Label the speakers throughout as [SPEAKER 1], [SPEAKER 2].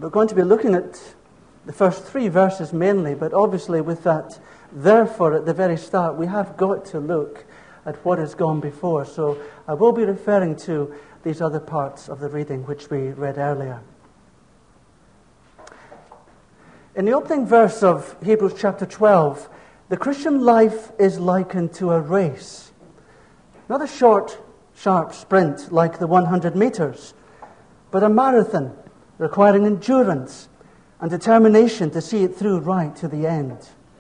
[SPEAKER 1] We're going to be looking at the first 3 verses mainly, but obviously with that therefore at the very start, we have got to look at what has gone before. So I will be referring to these other parts of the reading which we read earlier. In the opening verse of Hebrews chapter 12, the Christian life is likened to a race. Not a short, sharp sprint like the 100 meters, but a marathon requiring endurance and determination to see it through right to the end.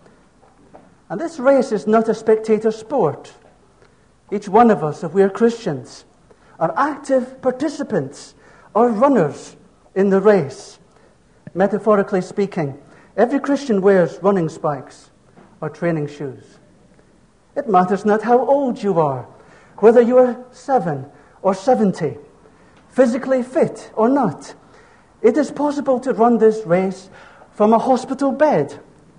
[SPEAKER 1] And this race is not a spectator sport. Each one of us, if we are Christians, are active participants or runners in the race. Metaphorically speaking, every Christian wears running spikes or training shoes. It matters not how old you are, whether you are 7 or 70, physically fit or not. It is possible to run this race from a hospital bed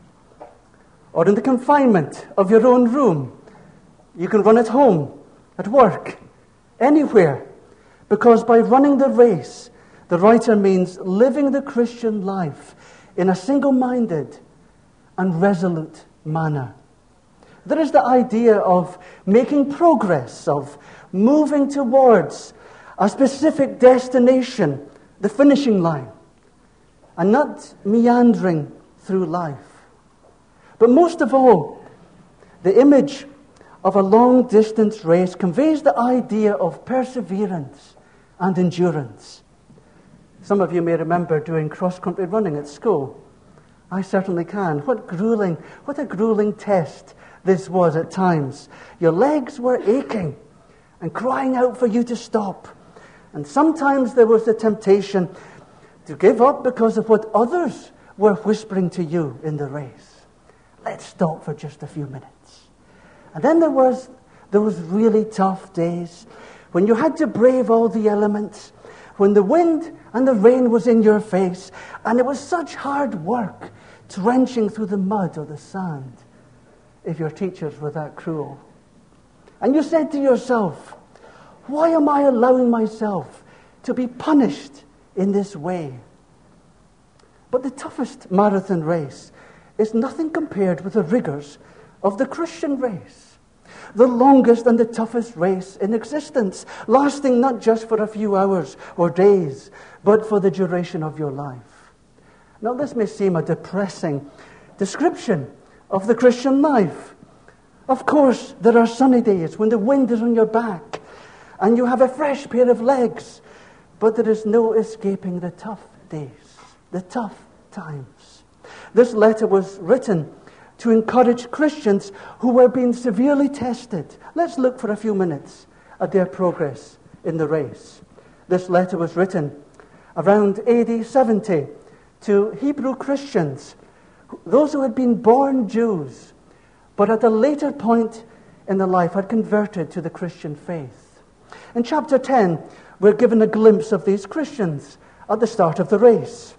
[SPEAKER 1] or in the confinement of your own room. You can run at home, at work, anywhere, because by running the race, the writer means living the Christian life in a single-minded and resolute manner. There is the idea of making progress, of moving towards a specific destination, the finishing line, and not meandering through life. But most of all, the image of a long-distance race conveys the idea of perseverance and endurance. Some of you may remember doing cross-country running at school. I certainly can. What a grueling test this was at times. Your legs were aching and crying out for you to stop. And sometimes there was the temptation to give up because of what others were whispering to you in the race. Let's stop for just a few minutes. And then there was those really tough days when you had to brave all the elements, when the wind and the rain was in your face, and it was such hard work trenching through the mud or the sand, if your teachers were that cruel. And you said to yourself, why am I allowing myself to be punished in this way? But the toughest marathon race is nothing compared with the rigors of the Christian race. The longest and the toughest race in existence, lasting not just for a few hours or days, but for the duration of your life. Now this may seem a depressing description of the Christian life. Of course, there are sunny days when the wind is on your back and you have a fresh pair of legs, but there is no escaping the tough days, the tough times. This letter was written to encourage Christians who were being severely tested. Let's look for a few minutes at their progress in the race. This letter was written around AD 70 to Hebrew Christians, those who had been born Jews, but at a later point in their life had converted to the Christian faith. In chapter 10, we're given a glimpse of these Christians at the start of the race.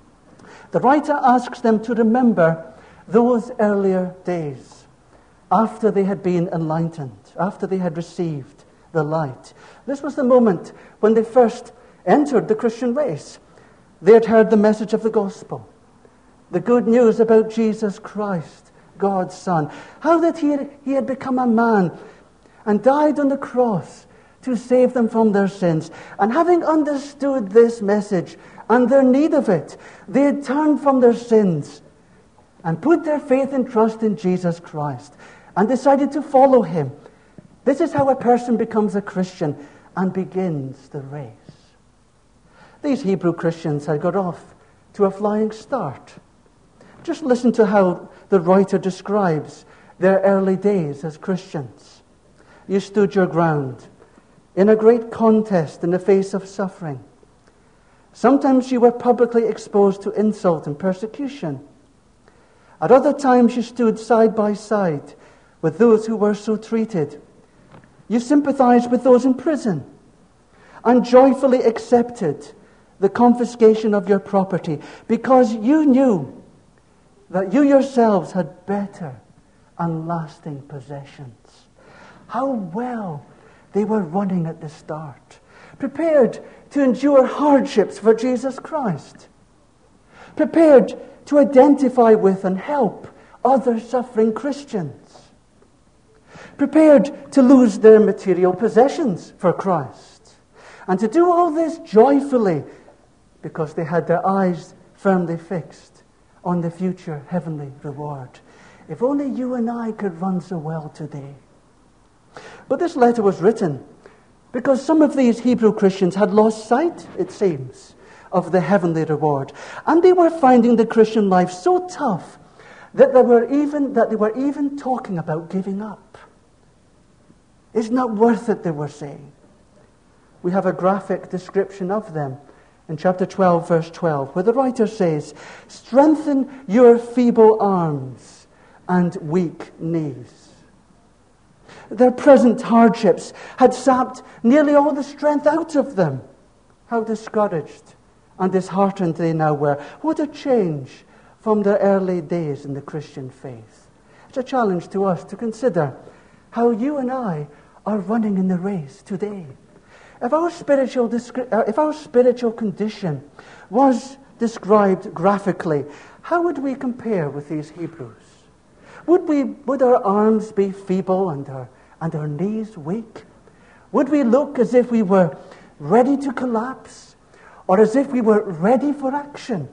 [SPEAKER 1] The writer asks them to remember those earlier days, after they had been enlightened, after they had received the light. This was the moment when they first entered the Christian race. They had heard the message of the gospel, the good news about Jesus Christ, God's Son, how that he had become a man and died on the cross to save them from their sins. And having understood this message and their need of it, they had turned from their sins and put their faith and trust in Jesus Christ and decided to follow him. This is how a person becomes a Christian and begins the race. These Hebrew Christians had got off to a flying start. Just listen to how the writer describes their early days as Christians. You stood your ground in a great contest in the face of suffering. Sometimes you were publicly exposed to insult and persecution. At other times you stood side by side with those who were so treated. You sympathized with those in prison and joyfully accepted the confiscation of your property because you knew that you yourselves had better and lasting possessions. How well they were running at the start, prepared to endure hardships for Jesus Christ. prepared to identify with and help other suffering Christians, prepared to lose their material possessions for Christ, and to do all this joyfully because they had their eyes firmly fixed on the future heavenly reward. If only you and I could run so well today. But this letter was written because some of these Hebrew Christians had lost sight, it seems, of the heavenly reward. And they were finding the Christian life so tough that they were even talking about giving up. It's not worth it, they were saying. We have a graphic description of them in chapter 12, verse 12, where the writer says, "Strengthen your feeble arms and weak knees." Their present hardships had sapped nearly all the strength out of them. How discouraged and disheartened they now were. What a change from their early days in the Christian faith. It's a challenge to us to consider how you and I are running in the race today. If our spiritual condition was described graphically, how would we compare with these Hebrews? Would our arms be feeble and our knees weak? Would we look as if we were ready to collapse, or as if we were ready for action?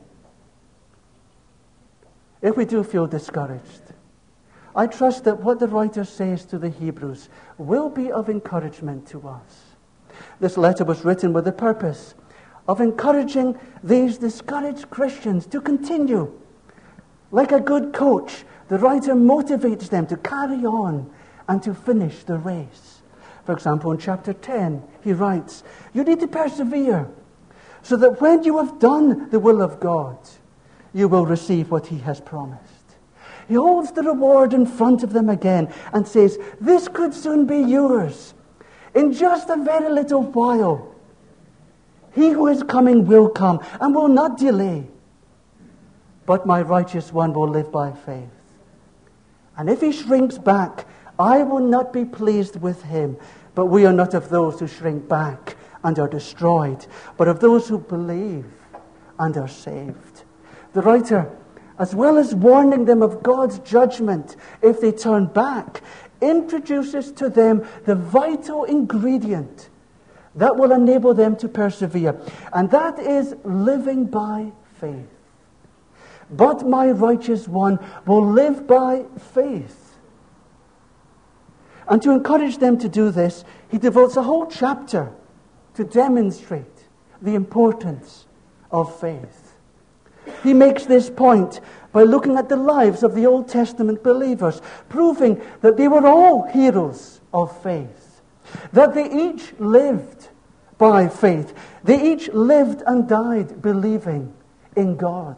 [SPEAKER 1] If we do feel discouraged, I trust that what the writer says to the Hebrews will be of encouragement to us. This letter was written with the purpose of encouraging these discouraged Christians to continue. Like a good coach, the writer motivates them to carry on and to finish the race. For example, in chapter 10, he writes, "You need to persevere so that when you have done the will of God, you will receive what he has promised." He holds the reward in front of them again and says, "This could soon be yours. In just a very little while, he who is coming will come and will not delay. But my righteous one will live by faith. And if he shrinks back, I will not be pleased with him. But we are not of those who shrink back and are destroyed, but of those who believe and are saved." The writer, as well as warning them of God's judgment if they turn back, introduces to them the vital ingredient that will enable them to persevere, and that is living by faith. But my righteous one will live by faith. And to encourage them to do this, he devotes a whole chapter to demonstrate the importance of faith. He makes this point by looking at the lives of the Old Testament believers, proving that they were all heroes of faith, that they each lived by faith. They each lived and died believing in God.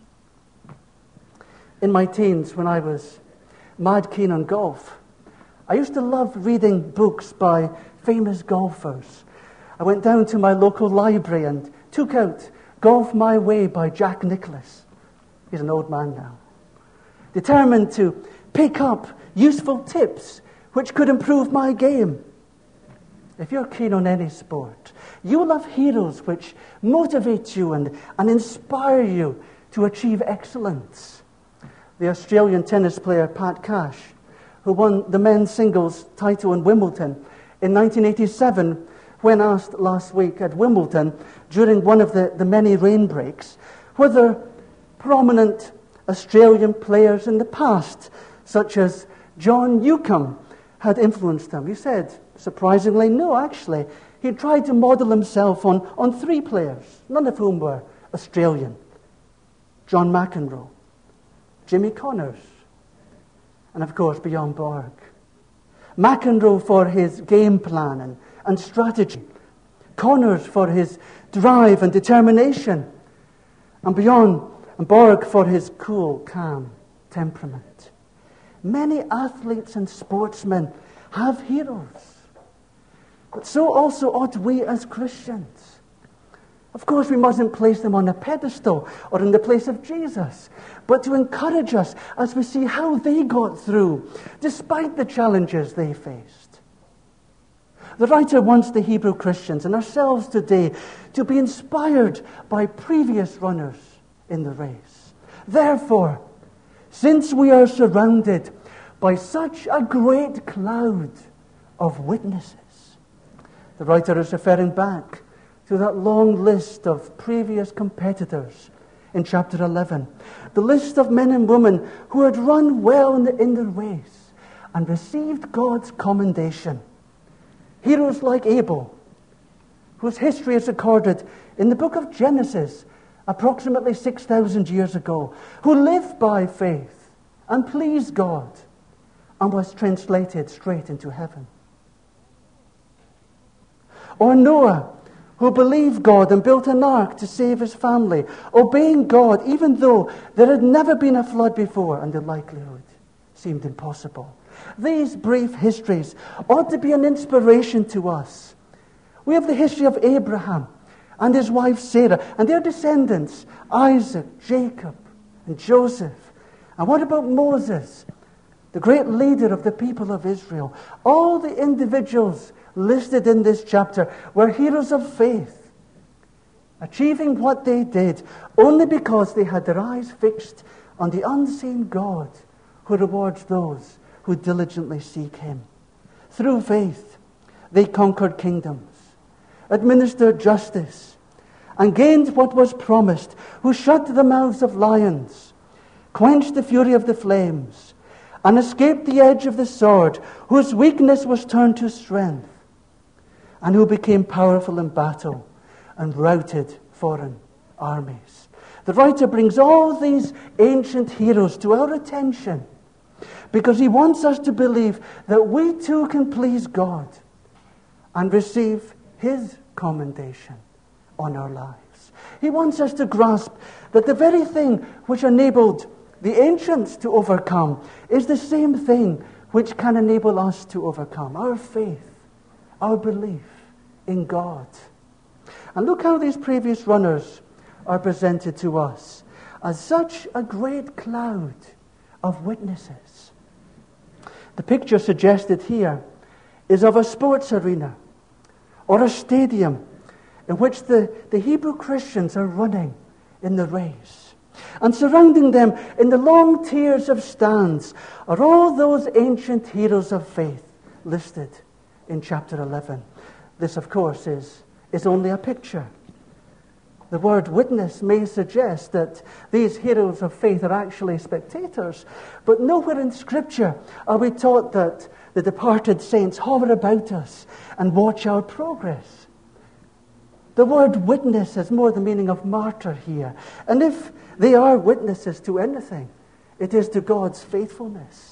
[SPEAKER 1] In my teens, when I was mad keen on golf, I used to love reading books by famous golfers. I went down to my local library and took out Golf My Way by Jack Nicklaus. He's an old man now. Determined to pick up useful tips which could improve my game. If you're keen on any sport, you will have heroes which motivate you and inspire you to achieve excellence. The Australian tennis player Pat Cash, who won the men's singles title in Wimbledon in 1987, when asked last week at Wimbledon during one of the many rain breaks whether prominent Australian players in the past, such as John Newcombe, had influenced him. He said, surprisingly, no, actually. He tried to model himself on three players, none of whom were Australian. John McEnroe, Jimmy Connors, and of course Bjorn Borg. McEnroe for his game plan and strategy. Connors for his drive and determination. And Borg for his cool, calm temperament. Many athletes and sportsmen have heroes. But so also ought we as Christians. Of course, we mustn't place them on a pedestal or in the place of Jesus, but to encourage us as we see how they got through, despite the challenges they faced. The writer wants the Hebrew Christians and ourselves today to be inspired by previous runners in the race. Therefore, since we are surrounded by such a great cloud of witnesses, the writer is referring back to that long list of previous competitors in chapter 11. The list of men and women who had run well in the race and received God's commendation. Heroes like Abel, whose history is recorded in the book of Genesis approximately 6,000 years ago, who lived by faith and pleased God and was translated straight into heaven. Or Noah, who believed God and built an ark to save his family, obeying God even though there had never been a flood before and the likelihood seemed impossible. These brief histories ought to be an inspiration to us. We have the history of Abraham and his wife Sarah and their descendants, Isaac, Jacob, and Joseph. And what about Moses, the great leader of the people of Israel? All the individuals listed in this chapter were heroes of faith, achieving what they did only because they had their eyes fixed on the unseen God who rewards those who diligently seek Him. Through faith, they conquered kingdoms, administered justice, and gained what was promised, who shut the mouths of lions, quenched the fury of the flames, and escaped the edge of the sword, whose weakness was turned to strength, and who became powerful in battle and routed foreign armies. The writer brings all these ancient heroes to our attention because he wants us to believe that we too can please God and receive His commendation on our lives. He wants us to grasp that the very thing which enabled the ancients to overcome is the same thing which can enable us to overcome: our faith, our belief in God. And look how these previous runners are presented to us as such a great cloud of witnesses. The picture suggested here is of a sports arena or a stadium in which the Hebrew Christians are running in the race. And surrounding them in the long tiers of stands are all those ancient heroes of faith listed in chapter 11. This, of course, is only a picture. The word witness may suggest that these heroes of faith are actually spectators, but nowhere in Scripture are we taught that the departed saints hover about us and watch our progress. The word witness has more the meaning of martyr here. And if they are witnesses to anything, it is to God's faithfulness.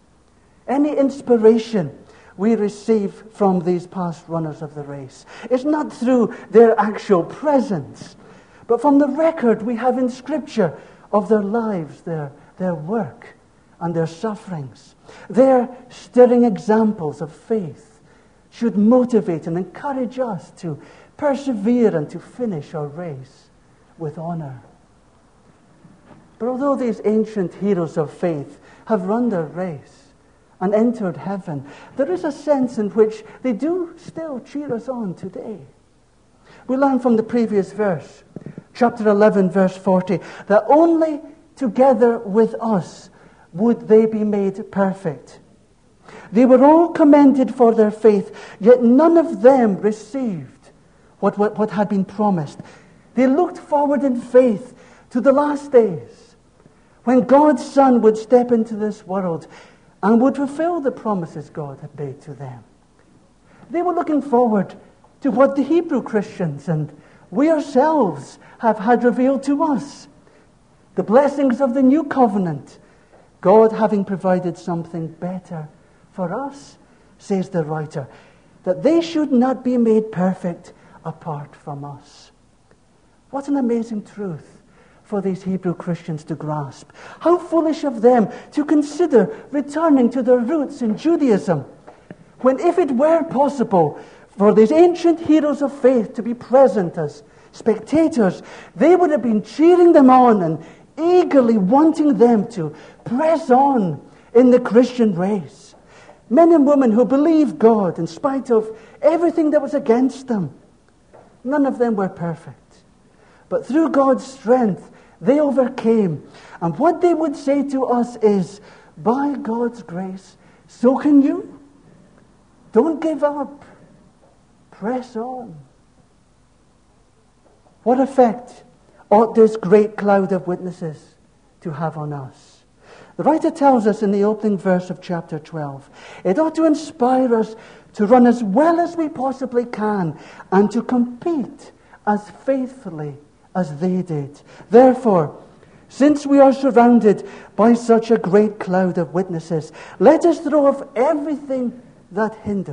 [SPEAKER 1] Any inspiration we receive from these past runners of the race is not through their actual presence, but from the record we have in Scripture of their lives, their work, and their sufferings. Their stirring examples of faith should motivate and encourage us to persevere and to finish our race with honor. But although these ancient heroes of faith have run their race and entered heaven, there is a sense in which they do still cheer us on today. We learn from the previous verse, chapter 11, verse 40, that only together with us would they be made perfect. They were all commended for their faith, yet none of them received what had been promised. They looked forward in faith to the last days, when God's Son would step into this world and would fulfill the promises God had made to them. They were looking forward to what the Hebrew Christians and we ourselves have had revealed to us. The blessings of the new covenant, God having provided something better for us, says the writer, that they should not be made perfect apart from us. What an amazing truth for these Hebrew Christians to grasp. How foolish of them to consider returning to their roots in Judaism, when if it were possible for these ancient heroes of faith to be present as spectators, they would have been cheering them on and eagerly wanting them to press on in the Christian race. Men and women who believed God in spite of everything that was against them. None of them were perfect. But through God's strength, They overcame. And what they would say to us is, by God's grace, so can you. Don't give up. Press on. What effect ought this great cloud of witnesses to have on us? The writer tells us in the opening verse of chapter 12, it ought to inspire us to run as well as we possibly can and to compete as faithfully as they did. Therefore, since we are surrounded by such a great cloud of witnesses, let us throw off everything that hinders.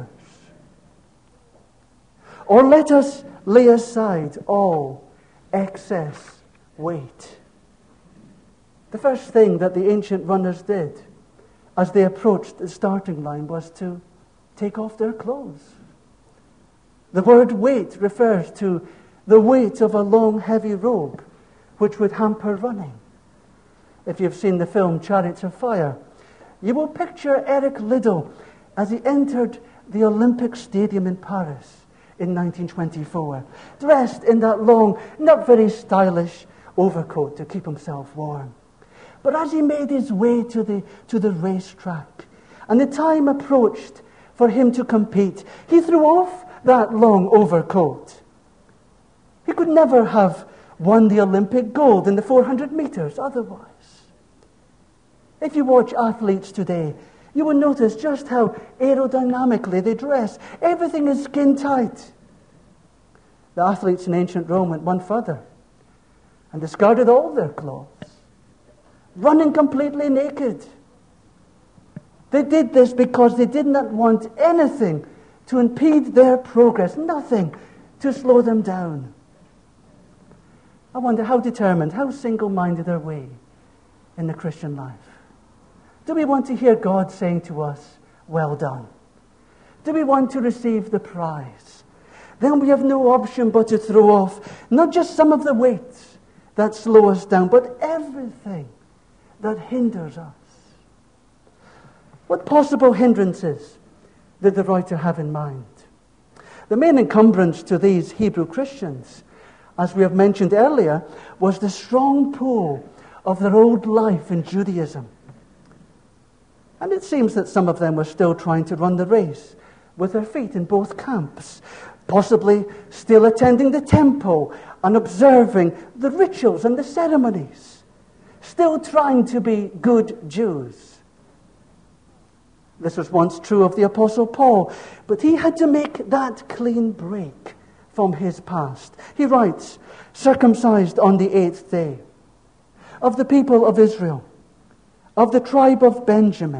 [SPEAKER 1] Or let us lay aside all excess weight. The first thing that the ancient runners did as they approached the starting line was to take off their clothes. The word weight refers to the weight of a long, heavy robe, which would hamper running. If you've seen the film Chariots of Fire, you will picture Eric Liddell as he entered the Olympic Stadium in Paris in 1924, dressed in that long, not very stylish overcoat to keep himself warm. But as he made his way to the racetrack, and the time approached for him to compete, he threw off that long overcoat. He could never have won the Olympic gold in the 400 meters otherwise. If you watch athletes today, you will notice just how aerodynamically they dress. Everything is skin tight. The athletes in ancient Rome went one further and discarded all their clothes, running completely naked. They did this because they did not want anything to impede their progress, nothing to slow them down. I wonder how determined, how single-minded are we in the Christian life? Do we want to hear God saying to us, well done? Do we want to receive the prize? Then we have no option but to throw off not just some of the weights that slow us down, but everything that hinders us. What possible hindrances did the writer have in mind? The main encumbrance to these Hebrew Christians, as we have mentioned earlier, was the strong pull of their old life in Judaism. And it seems that some of them were still trying to run the race with their feet in both camps, possibly still attending the temple and observing the rituals and the ceremonies, still trying to be good Jews. This was once true of the Apostle Paul, but he had to make that clean break from his past. He writes, circumcised on the 8th day, of the people of Israel, of the tribe of Benjamin,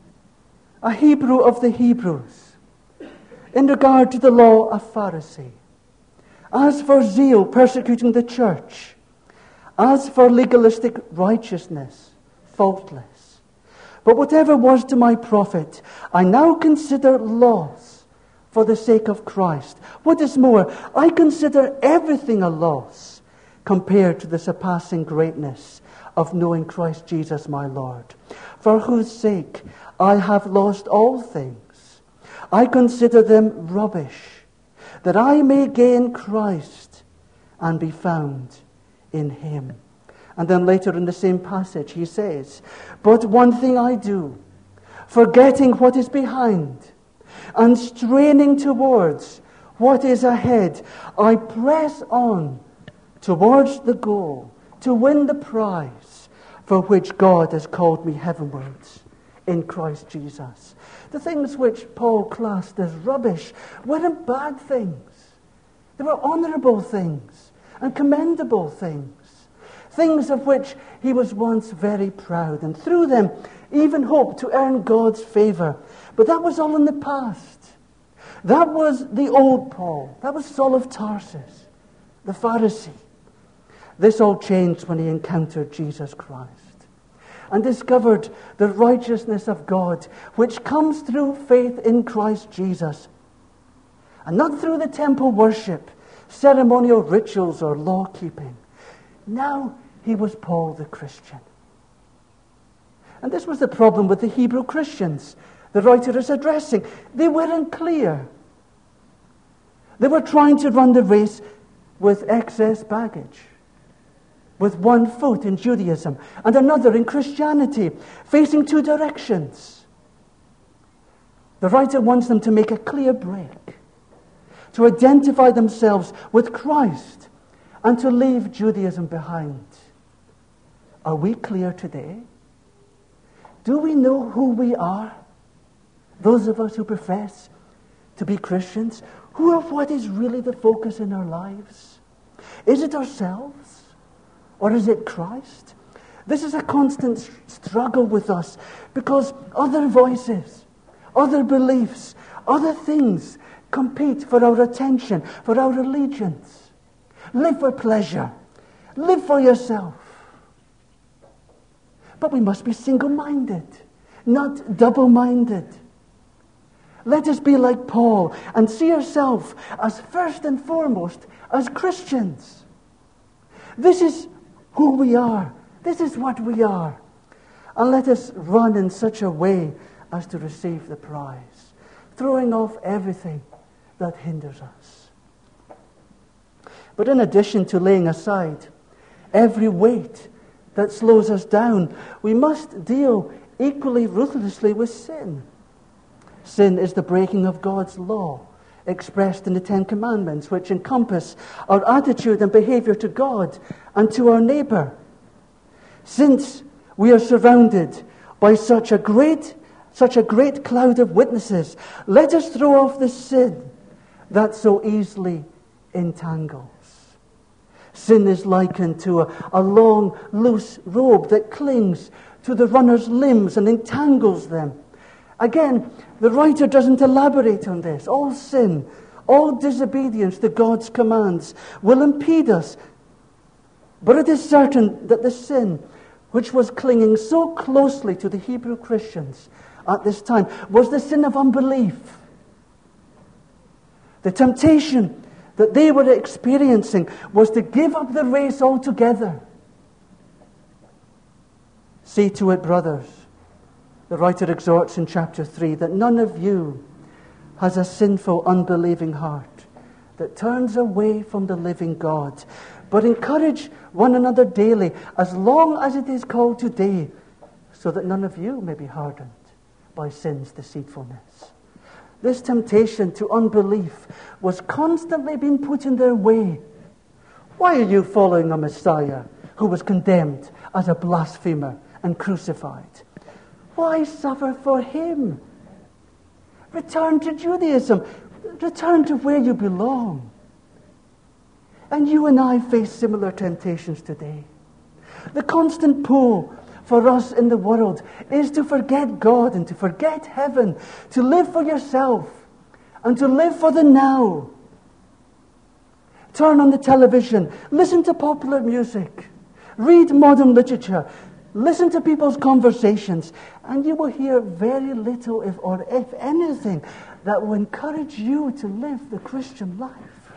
[SPEAKER 1] a Hebrew of the Hebrews, in regard to the law, a Pharisee. As for zeal, persecuting the church, as for legalistic righteousness, faultless. But whatever was to my profit, I now consider loss for the sake of Christ. What is more, I consider everything a loss compared to the surpassing greatness of knowing Christ Jesus my Lord, for whose sake I have lost all things. I consider them rubbish, that I may gain Christ and be found in him. And then later in the same passage he says, but one thing I do, forgetting what is behind and straining towards what is ahead, I press on towards the goal to win the prize for which God has called me heavenwards in Christ Jesus. The things which Paul classed as rubbish weren't bad things. They were honourable things and commendable things. Things of which he was once very proud, and through them even hoped to earn God's favour. But that was all in the past. That was the old Paul. That was Saul of Tarsus, the Pharisee. This all changed when he encountered Jesus Christ and discovered the righteousness of God, which comes through faith in Christ Jesus, and not through the temple worship, ceremonial rituals, or law-keeping. Now he was Paul the Christian. And this was the problem with the Hebrew Christians the writer is addressing. They weren't clear. They were trying to run the race with excess baggage. with one foot in Judaism and another in Christianity, facing two directions. The writer wants them to make a clear break, to identify themselves with Christ and to leave Judaism behind. Are we clear today? Do we know who we are? Those of us who profess to be Christians, who of what is really the focus in our lives? Is it ourselves or is it Christ? This is a constant struggle with us because other voices, other beliefs, other things compete for our attention, for our allegiance. Live for pleasure. Live for yourself. But we must be single-minded, not double-minded. Let us be like Paul and see ourselves as first and foremost as Christians. This is who we are. This is what we are. And let us run in such a way as to receive the prize, throwing off everything that hinders us. But in addition to laying aside every weight that slows us down, we must deal equally ruthlessly with sin. Sin is the breaking of God's law, expressed in the Ten Commandments, which encompass our attitude and behavior to God and to our neighbor. Since we are surrounded by such a great cloud of witnesses, let us throw off the sin that so easily entangles. Sin is likened to a long, loose robe that clings to the runner's limbs and entangles them. Again, the writer doesn't elaborate on this. All sin, all disobedience to God's commands will impede us. But it is certain that the sin which was clinging so closely to the Hebrew Christians at this time was the sin of unbelief. The temptation that they were experiencing was to give up the race altogether. See to it, brothers, the writer exhorts in chapter 3, that none of you has a sinful, unbelieving heart that turns away from the living God, but encourage one another daily, as long as it is called today, so that none of you may be hardened by sin's deceitfulness. This temptation to unbelief was constantly being put in their way. Why are you following a Messiah who was condemned as a blasphemer and crucified? Why suffer for him? Return to Judaism. Return to where you belong. And you and I face similar temptations today. The constant pull for us in the world is to forget God and to forget heaven, to live for yourself and to live for the now. Turn on the television, listen to popular music, read modern literature, listen to people's conversations, and you will hear very little, if anything, that will encourage you to live the Christian life.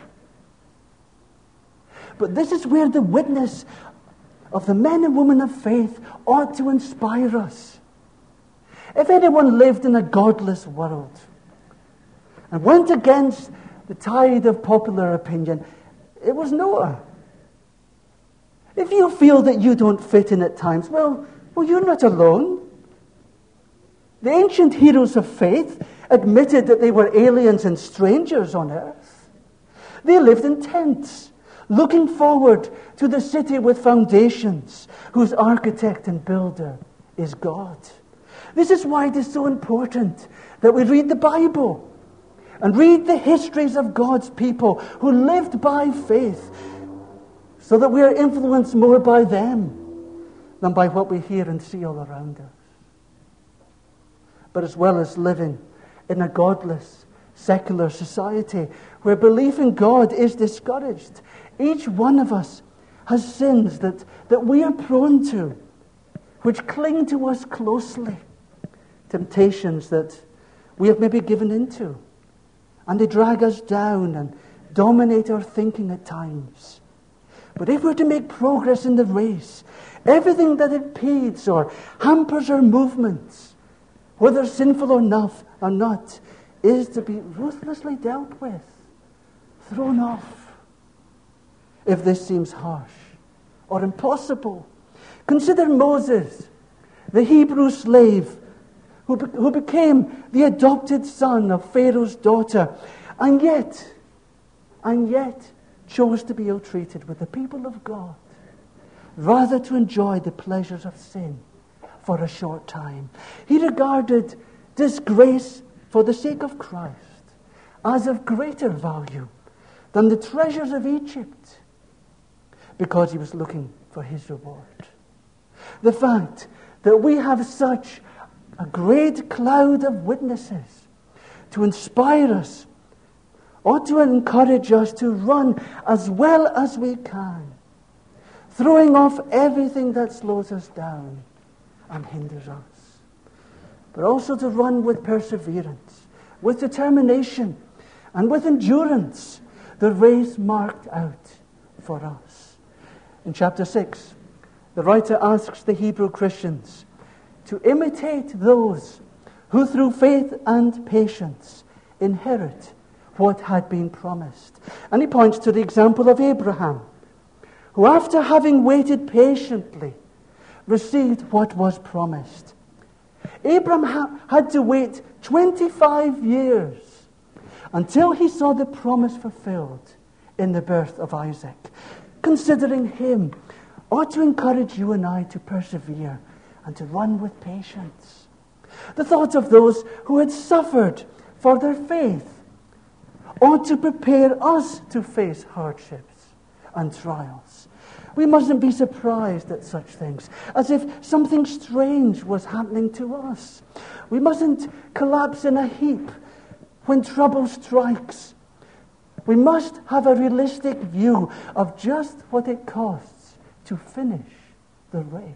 [SPEAKER 1] But this is where the witness of the men and women of faith ought to inspire us. If anyone lived in a godless world and went against the tide of popular opinion, it was Noah. If you feel that you don't fit in at times, well, you're not alone. The ancient heroes of faith admitted that they were aliens and strangers on earth. They lived in tents, looking forward to the city with foundations, whose architect and builder is God. This is why it is so important that we read the Bible and read the histories of God's people who lived by faith, so that we are influenced more by them than by what we hear and see all around us. But as well as living in a godless, secular society where belief in God is discouraged, each one of us has sins that we are prone to, which cling to us closely. Temptations that we have maybe given into, and they drag us down and dominate our thinking at times. But if we're to make progress in the race, everything that impedes or hampers our movements, whether sinful or not, is to be ruthlessly dealt with, thrown off. If this seems harsh or impossible. Consider Moses, the Hebrew slave who became the adopted son of Pharaoh's daughter, and yet chose to be ill-treated with the people of God, rather to enjoy the pleasures of sin for a short time. He regarded disgrace for the sake of Christ as of greater value than the treasures of Egypt, because he was looking for his reward. The fact that we have such a great cloud of witnesses to inspire us ought to encourage us to run as well as we can, throwing off everything that slows us down and hinders us, but also to run with perseverance, with determination, and with endurance, the race marked out for us. In chapter 6, the writer asks the Hebrew Christians to imitate those who through faith and patience inherit what had been promised. And he points to the example of Abraham, who after having waited patiently, received what was promised. Abraham had to wait 25 years until he saw the promise fulfilled in the birth of Isaac. Considering him ought to encourage you and I to persevere and to run with patience. The thought of those who had suffered for their faith ought to prepare us to face hardships and trials. We mustn't be surprised at such things, as if something strange was happening to us. We mustn't collapse in a heap when trouble strikes. We must have a realistic view of just what it costs to finish the race.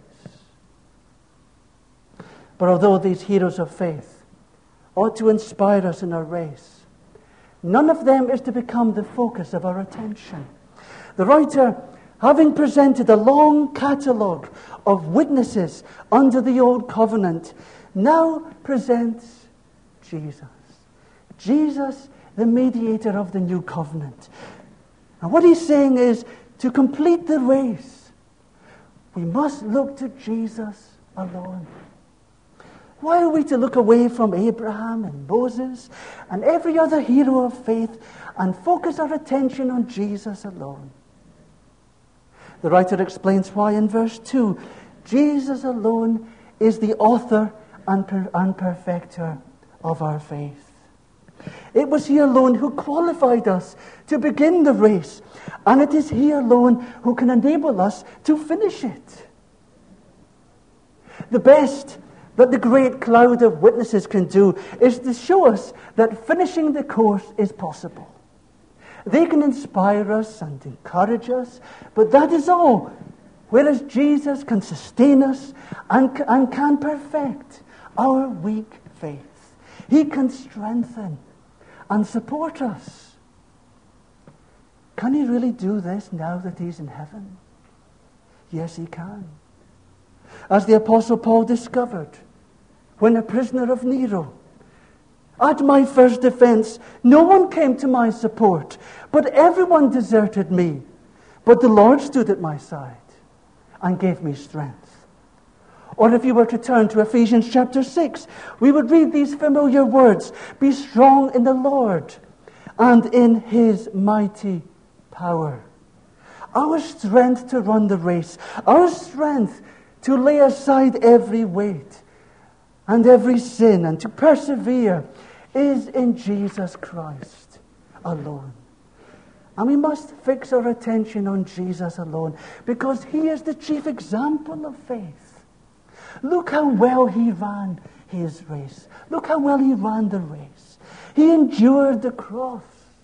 [SPEAKER 1] But although these heroes of faith ought to inspire us in our race, none of them is to become the focus of our attention. The writer, having presented a long catalogue of witnesses under the Old Covenant, now presents Jesus. Jesus, the mediator of the New Covenant. And what he's saying is, to complete the race, we must look to Jesus alone. Why are we to look away from Abraham and Moses and every other hero of faith and focus our attention on Jesus alone? The writer explains why in verse 2. Jesus alone is the author and perfecter of our faith. It was He alone who qualified us to begin the race, and it is He alone who can enable us to finish it. The best that the great cloud of witnesses can do is to show us that finishing the course is possible. They can inspire us and encourage us, but that is all. Whereas Jesus can sustain us and can perfect our weak faith. He can strengthen and support us. Can He really do this now that He's in heaven? Yes, He can. As the Apostle Paul discovered when a prisoner of Nero, at my first defense, no one came to my support, but everyone deserted me. But the Lord stood at my side and gave me strength. Or if you were to turn to Ephesians chapter 6, we would read these familiar words: be strong in the Lord and in His mighty power. Our strength to run the race, our strength to lay aside every weight and every sin and to persevere is in Jesus Christ alone. And we must fix our attention on Jesus alone, because He is the chief example of faith. Look how well He ran His race. Look how well He ran the race. He endured the cross,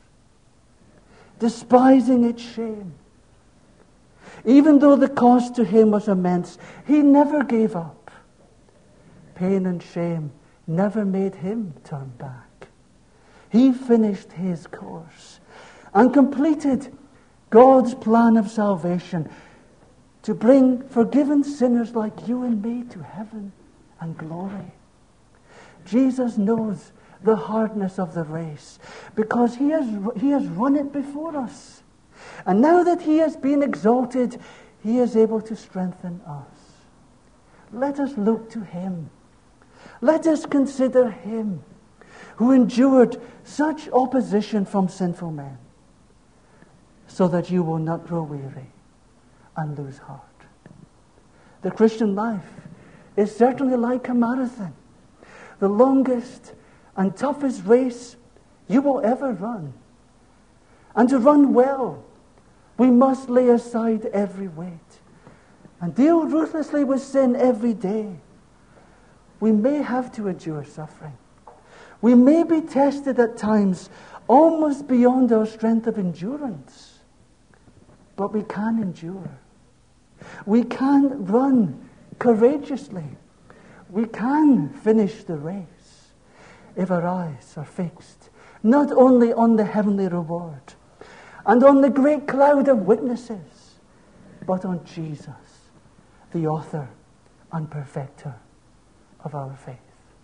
[SPEAKER 1] despising its shame. Even though the cost to Him was immense, He never gave up. Pain and shame never made Him turn back. He finished His course and completed God's plan of salvation to bring forgiven sinners like you and me to heaven and glory. Jesus knows the hardness of the race because He has run it before us. And now that He has been exalted, He is able to strengthen us. Let us look to Him. Let us consider Him who endured such opposition from sinful men, so that you will not grow weary and lose heart. The Christian life is certainly like a marathon, the longest and toughest race you will ever run. And to run well, we must lay aside every weight and deal ruthlessly with sin every day. We may have to endure suffering. We may be tested at times almost beyond our strength of endurance. But we can endure. We can run courageously. We can finish the race if our eyes are fixed not only on the heavenly reward and on the great cloud of witnesses, but on Jesus, the author and perfecter of our faith.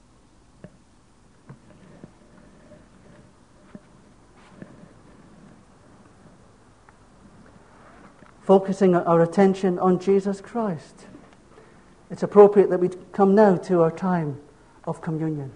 [SPEAKER 1] Focusing our attention on Jesus Christ, it's appropriate that we come now to our time of communion.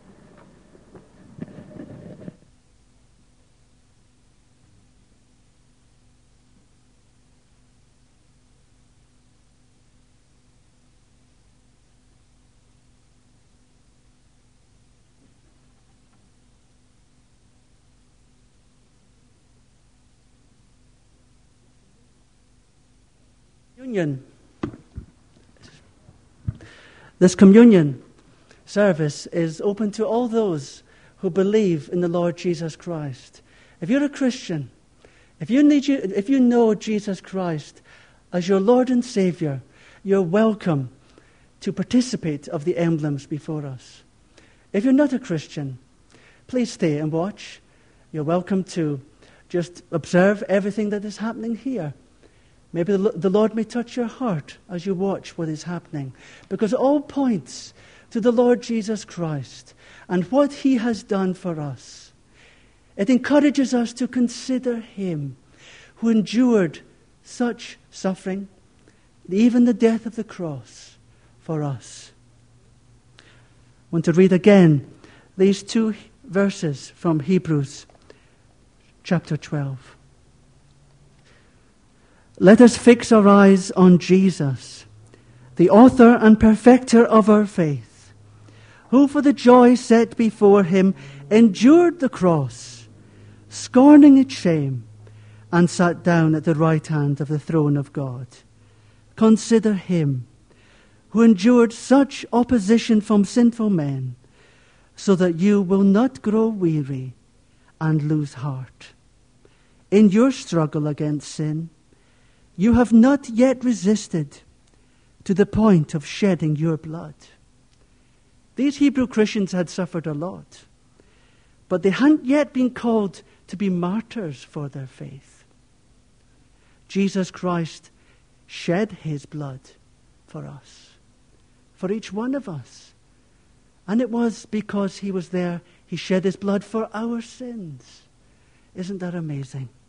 [SPEAKER 1] This communion service is open to all those who believe in the Lord Jesus Christ. If you're a Christian, if you know Jesus Christ as your Lord and Savior, you're welcome to participate of the emblems before us. If you're not a Christian, please stay and watch. You're welcome to just observe everything that is happening here. Maybe the Lord may touch your heart as you watch what is happening, because it all points to the Lord Jesus Christ and what He has done for us. It encourages us to consider Him who endured such suffering, even the death of the cross, for us. I want to read again these two verses from Hebrews chapter 12. Let us fix our eyes on Jesus, the author and perfecter of our faith, who for the joy set before Him endured the cross, scorning its shame, and sat down at the right hand of the throne of God. Consider Him who endured such opposition from sinful men, so that you will not grow weary and lose heart. In your struggle against sin, you have not yet resisted to the point of shedding your blood. These Hebrew Christians had suffered a lot, but they hadn't yet been called to be martyrs for their faith. Jesus Christ shed His blood for us, for each one of us. And it was because He was there, He shed His blood for our sins. Isn't that amazing?